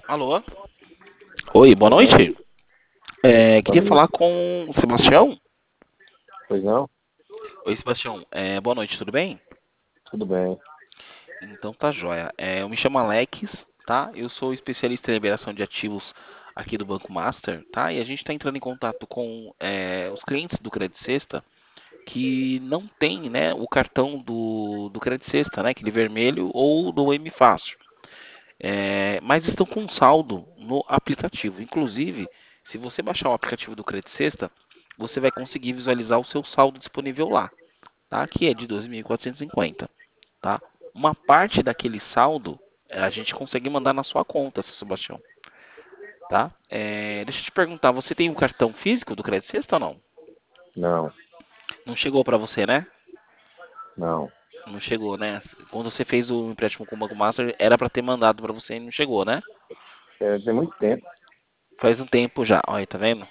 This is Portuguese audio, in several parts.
Alô? Oi, boa Pois não? noite. Boa Queria falar noite. com o Sebastião. Pois não? Oi, Sebastião. Boa noite, tudo bem? Tudo bem. Então tá joia. Eu me chamo Alex, tá? Eu sou especialista em liberação de ativos aqui do Banco Master, tá? E a gente está entrando em contato com os clientes do Credit Sexta que não tem, né, o cartão do Credit Sexta, né? Aquele vermelho ou do M Fácil. Mas estão com saldo no aplicativo. Inclusive, se você baixar o aplicativo do Credit Sexta, você vai conseguir visualizar o seu saldo disponível lá, tá? Que é de 2.450, tá? Uma parte daquele saldo a gente consegue mandar na sua conta, seu Sebastião, tá? Deixa eu te perguntar, você tem um cartão físico do Credit Sexta ou não? Não, Não chegou para você, né? não. Não chegou, né? Quando você fez o empréstimo com o Banco Master, era para ter mandado para você e não chegou, né? Tem muito tempo. Faz um tempo já, olha, tá vendo?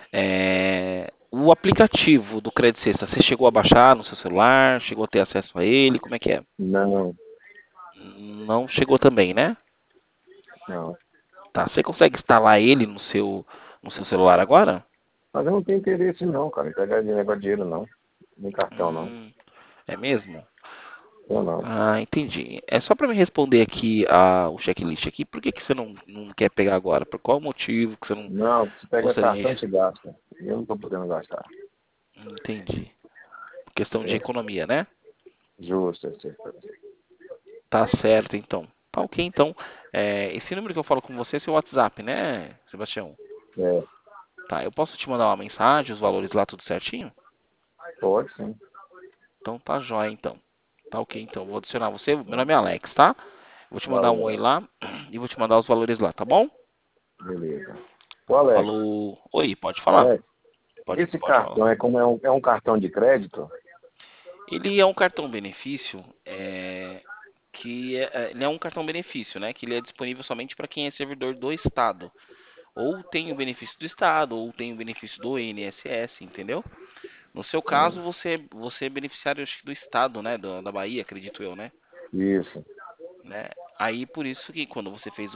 O aplicativo do Credit Sexta, você chegou a baixar no seu celular? Chegou a ter acesso a ele? Como é que é? Não, Não chegou também, né? não. Tá, você consegue instalar ele no seu celular agora? Mas eu não tenho interesse não, cara, em pegar de negócio de dinheiro não. Nem cartão não. Hum, é mesmo? Eu não. Ah, entendi. É só para me responder aqui o checklist aqui. Por que que você não quer pegar agora? Por qual motivo que você não Não, se pega gostaria cartão, de... te gasta. Eu não tô podendo gastar. Entendi. Questão de É economia, né? justo, Tá certo, então. Tá ok, então. Esse número que eu falo com você é seu WhatsApp, né, Sebastião? é. Tá, eu posso te mandar uma mensagem, os valores lá tudo certinho? Pode sim. Então tá jóia, então. Tá ok, então. Vou adicionar você. Meu nome é Alex, tá? Vou te mandar um oi Valeu. lá e vou te mandar os valores lá, tá bom? Beleza. Ô Alex, Falou. Oi, pode falar. Alex, Pode, esse pode falar. cartão é como é um cartão de crédito? Ele é um cartão benefício, ele é um cartão benefício, né? Que ele é disponível somente para quem é servidor do Estado. Ou tem o benefício do Estado, ou tem o benefício do INSS, entendeu? No seu caso, Sim. você é beneficiário acho que do Estado, né? Da Bahia, acredito eu, né? Isso. Né? Aí por isso que quando você fez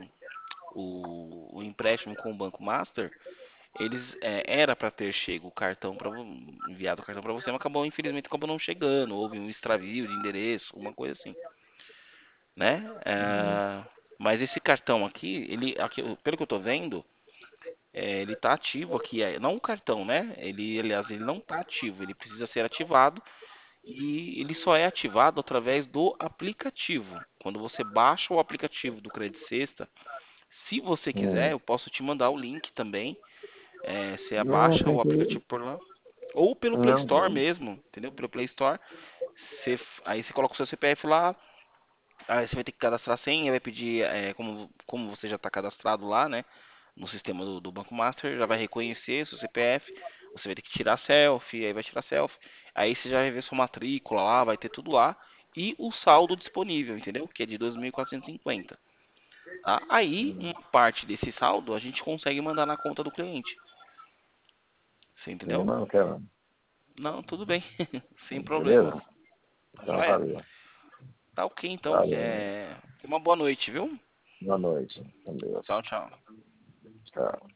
o empréstimo com o Banco Master, eles era para ter chego o cartão para enviado o cartão para você, mas acabou infelizmente acabou não chegando, houve um extravio de endereço, uma coisa assim, né? Uhum. Mas esse cartão aqui, pelo que eu tô vendo, ele está ativo aqui, não o cartão, né? Aliás, ele não está ativo, ele precisa ser ativado e ele só é ativado através do aplicativo. Quando você baixa o aplicativo do Credit Sexta, se você quiser, Hum. eu posso te mandar o link também. Você Não, abaixa tem o que. aplicativo por lá. Ou pelo Play Não, Store mesmo, entendeu? Pelo Play Store. Aí você coloca o seu CPF lá, aí você vai ter que cadastrar a senha, vai pedir, como você já está cadastrado lá, né? No sistema do Banco Master, já vai reconhecer seu CPF, você vai ter que tirar selfie, aí vai tirar selfie, aí você já vai ver sua matrícula lá, vai ter tudo lá, e o saldo disponível, entendeu? Que é de 2.450. Tá? Aí, uma parte desse saldo a gente consegue mandar na conta do cliente, você eu entendeu? não quero. Não, tudo bem, sem problemas. Beleza? Tá Então, joia? valeu. Tá ok então. Valeu. Uma boa noite, viu? Boa noite. Com Deus. Tchau, tchau. Tchau.